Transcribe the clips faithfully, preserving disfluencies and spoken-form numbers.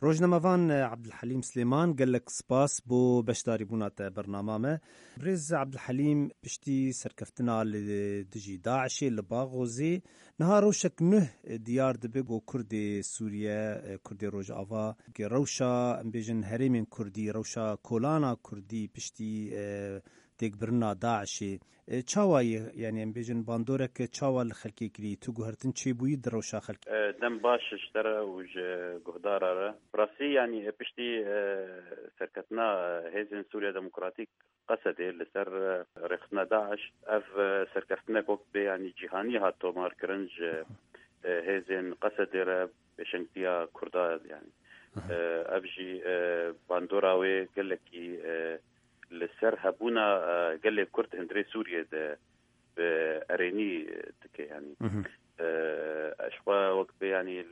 روجنامه‌وان عبدالحلیم سلیمان قال لك سپاس بو بشداري بونات برنامه بريز عبدالحلیم پشتی سرکفتنا لدجی داعشی لباغوزی نهارو شک نه دیار دبگو کرد سوریه کرد روجاوا که روشا امبیجن هریمین کردی روشا کولانا کردی پشتی تيك برنا داعشي تشاوي يعني امبيجن باندورك تشاوال خلكي كري تو غهرتن تشي بو يدرو شا خلكي دم باش اشترى وج غهدار براسي يعني بشتي سركتنا هيزن سوريا ديمقراطيك قصد لسر رخنا داعش اف سركتنا كوك يعني جهاني هاتو ماركرنج هيزن قصد بشنكتيا كردا يعني ابجي باندوراوي قال لك لسر هبونا قال لي كرت هندري سوريا ده بأريني تكي يعني أشوا وقت يعني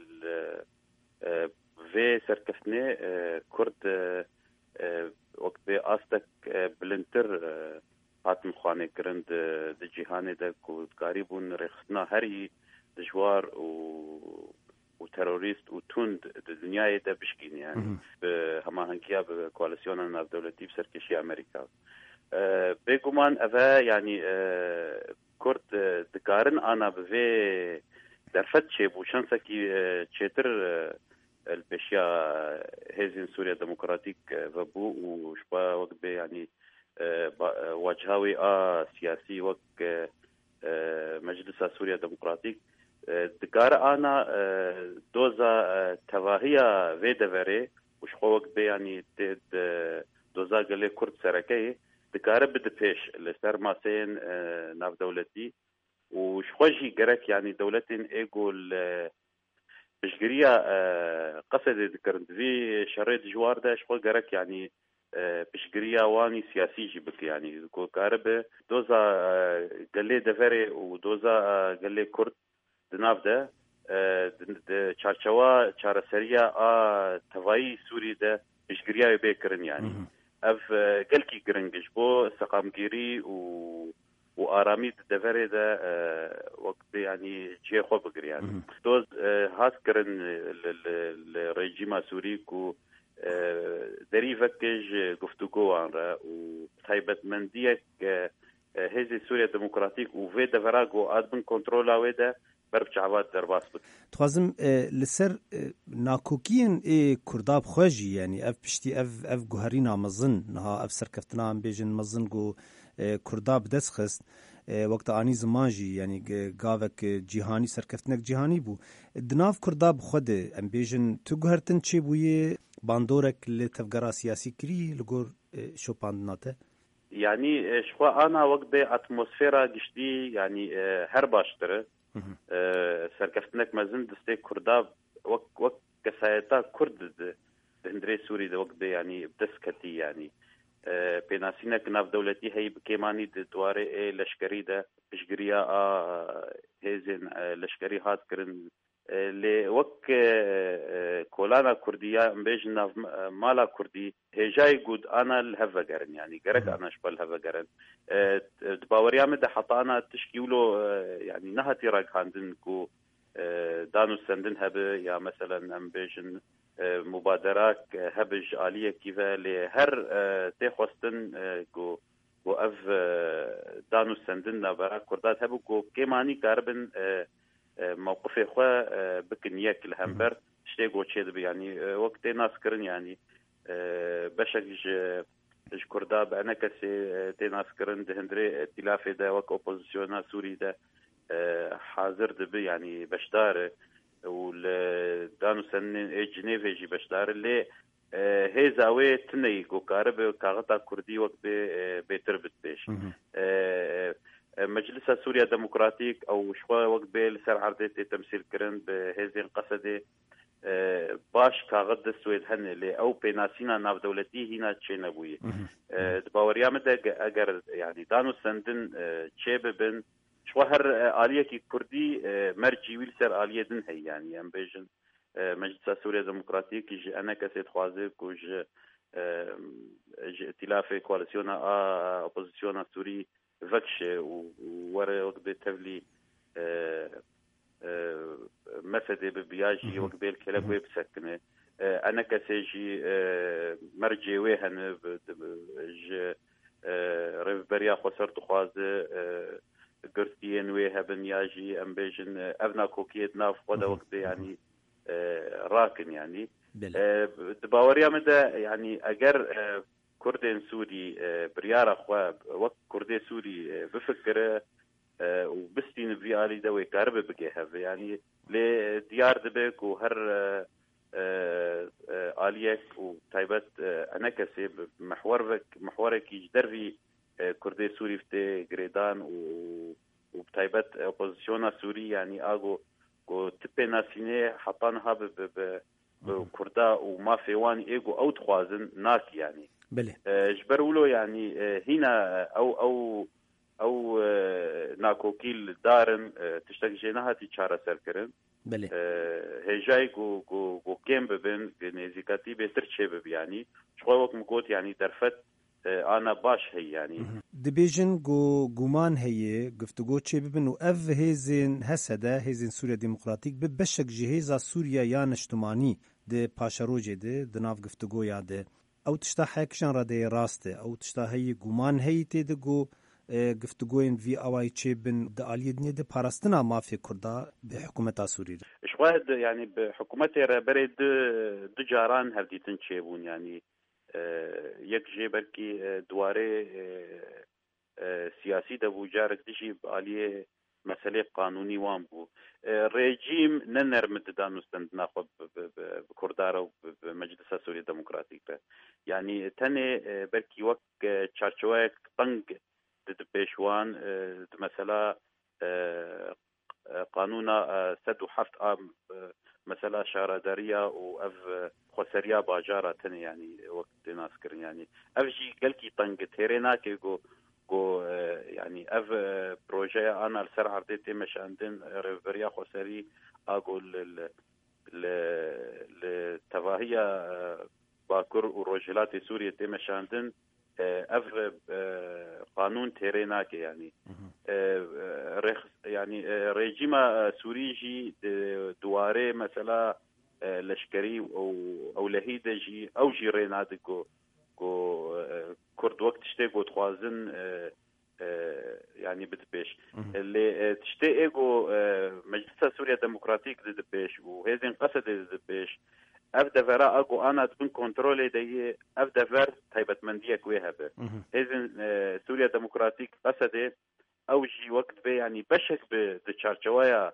في سركفني كرت وقت بأستك بلنتر هاتم خواني كرند دجيهاني ده كاريبون رخصنا هري دجوار و وتروريست وتوند الدنيا ده بشكين يعني بهما هنكيا بكواليسيون الناف دولتي بسركشي أمريكا أه بيقومان أفا يعني أه كرت دكارن أنا بفي درفت شيء بوشانسا كي أه تشتر أه البشيا هيزين سوريا ديمقراطيك فبو وشبا وقت بي يعني أه واجهاوي آه سياسي وقت أه مجلس سوريا ديمقراطيك دكار أنا دوزا تواهية فيدفري وش خوك بي يعني دوزا قال كرد سركي دكار بدبيش لسر ماسين ناف دولتي وش خوجي جرك يعني دولتين ايقول بشجريا قصد ذكرت في شريط جوار ده شخو جرك يعني بشجريا واني سياسي جبك يعني كارب دوزا قال دفري ودوزا قال كرد دناف ده د چارچوا چارسریا ا توای سوری ده بشگریا بکرن يعني اف قلكي گرنگش بو سقامگيري و وآرامي دفري ده وقت يعني جي خو بگري يعني دوز هات کرن الرجيم سوري كو دري فكج گفتگو عن را و تايبت منديك هذه سوريا ديمقراطيك و في دفراغو ادبن كنترولا وده بربچعوات درباس بود تخوازم لسر ناکوکین ای کرداب خوژی یعنی اف پشتی اف اف گوهرینا مزن نها اف سرکفتنا ام بیجن مزن گو کرداب دست خست وقت آنی زمانجی یعنی گاوک جهانی سرکفتنک جهانی بو دناف کرداب خود ام بیجن تو گوهرتن چی بوی باندورک لتفگرا سیاسی کری لگور شوپاندناته يعني شخوا انا وقت به اتمسفيرا گشتي يعني هر باشتره سرکفتنک مزن دسته کرداب وقت وقت کسایتا کرد هندري سوري ده وقت يعني بدسكتي يعني بيناسينك ناف دولتي هي بكيماني دواري لشكري ده بشجريا ا هيزن لشكري هات كرن ل وقت كولانا كرديا مبيج ناف مالا كردي هجاي جود انا الهفجرن يعني جرك انا شبل الهفجرن دباوريا مد حطانا تشكيلو يعني نهتي راك عندن كو دانو سندن هب يا مثلا امبيجن مبادرات هبج آلية كيفا لهر تخوستن كو كو اف دانو سندن نبرا كردات هبو كو كيماني كاربن موقفي خوا بكن ياكل همبر شتي جو تشيد يعني وقت ناس كرن يعني بشك ج كرداب انا كسي تناس كرن دهندري ائتلاف ده وك اوبوزيسيون سوري ده حاضر دب يعني بشدار ولدانو سن جنيف يجي بشدار اللي هي زاويه تني كو كارب كاغتا كردي وقت بيتربت بيش مجلس سوريا ديمقراطيك او شوي وقت بيل سر عرضه تمثيل كرن بهذه القصده باش كاغد السويد هن اللي او بيناسينا ناف دولتي هنا تشينبوي دباوريا مدى اگر يعني دانو سندن تشيببن شوهر آلية كي كردي مرجي ويل سر آلية دن هي يعني ام بيجن مجلس سوريا ديمقراطيك يجي انا كسيت خوازي كوج ائتلاف كواليسيون ا اوبوزيسيون سوري فكش ورا وقت تبلي مسدي ببياجي وقت الكلاب ويبسكنه أنا كسيجي مرجي ويهن ج ريف بريا خسرت خوازه قرتين ويها بنياجي أم بيجن أبنا كوكيت ناف ودا وقت يعني راكن يعني دباوريا مدى يعني أجر كردين سوري بريارة خوا وقت كردي سوري بفكر وبستين بريالي دوي كارب بجيها يعني لديار دبك وهر آليك وتايبت أنا كسب محورك محورك يجدر في كردي سوري في جريدان وبتايبت أوبوزيشنا سوري يعني أجو جو تبي ناسينه حطانها ب ب بكردا وما في وان إيجو أو تخوازن ناك يعني بله جبرولو يعني هنا أو أو أو ناكوكيل دارن تشتكي جناها تيشارة سركرن بله هجاي جو جو جو كم ببن نزيكاتي بيتر شباب يعني شو وقت مقول يعني درفت أنا باش هي يعني دبيجن جو جومان هي قفتو تشي ببن وأف هيزن هسدا هيزن سوريا ديمقراطيك ببشك جهيزا سوريا يا نشتماني دي باشاروجي دي دناف قفتو يا دي أو تشتا حكشان ردي راسته أو تشتا هي جومان هي تيدقو گفتگوین وی آوای چه بن دالی دنیا ده پاراستنا مافی کردا به حکومت سوریه شواهد يعني بحكومت بريد دجاران هفديتن چيبون يعني يك جي بركي دواري سياسي ده وجارك دشي باليه مسألة قانوني وان بو ريجيم ننر مددان مستند ناخذ بكردارة بمجلس سوريا الديمقراطية يعني تاني بركي وك تشارشواك طنق دبيشوان مثلا قانون سد وحفت ام مثلا شارداريه واف خسريه باجاره تاني يعني وقت ناس كرن يعني افجي قالكي طنق تيرينا كيغو جو يعني اف بروجي انا السر عرضتي مش عندن ريفريا خسري اقول للتفاهيه باكر ورجلات سوريا تمش عندن اف قانون تيريناك يعني يعني ريجيم سوريجي دواري مثلا لشكري او او لهيدجي او جيرينادكو كو كرد وقت تشتيقو تخوازن يعني بدبيش اللي تشتيقو مجلس سوريا ديمقراطيك بدبيش وهذين قصد بدبيش أبدا فرا أكو أنا تكون كنترولي دي أبدا فر تايبت مندية كويها به هذين سوريا ديمقراطيك قصده أوجي وقت بي يعني بشك بدشارشوايا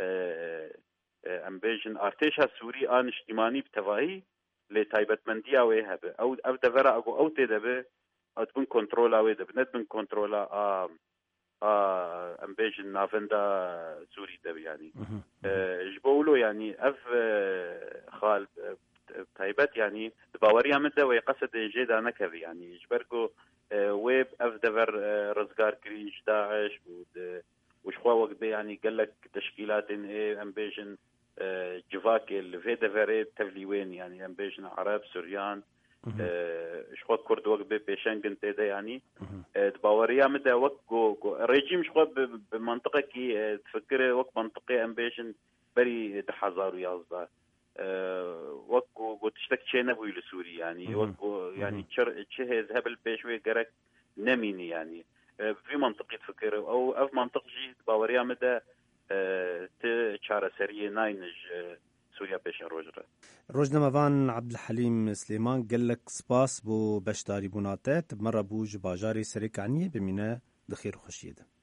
أمبيجن أرتيشها سوري آن اجتماعي بتواهي لتايبت مندية ويها به أو أبدا فرا أكو أو تيدا به أو تكون كنترولا ويدا بنت من كنترولا آه آه أمبيجن نافندا سوري ده يعني جبولو يعني أف خال تايبت يعني باوريا مدة ويقصد جيدا نكبي يعني جبركو ويب أف دفر رزقار كريش داعش وشخوا وقت يعني قال لك تشكيلات إيه أمبيجن جفاكي اللي دفر تفليوين يعني أمبيجن عرب سوريان شخوا كرد وقت بيشنجن تيدا يعني باوريا مدة وقت ريجيم شخوا بمنطقة كي تفكر وقت منطقة أمبيجن بري دحزار ويازدار وقت تشتك شيء نبوي لسوري يعني وقت يعني شيء ذهب البيشوي جرك نميني يعني في منطقة تفكر أو أو منطقة جي باوريا مدة تشارة سرية ناينج سوريا بيشن روجرة روجنا مفان عبد الحليم سليمان قال لك سباس بو بشتاري بوناتات مرة بوج باجاري سريك عني بمينا دخير خشيده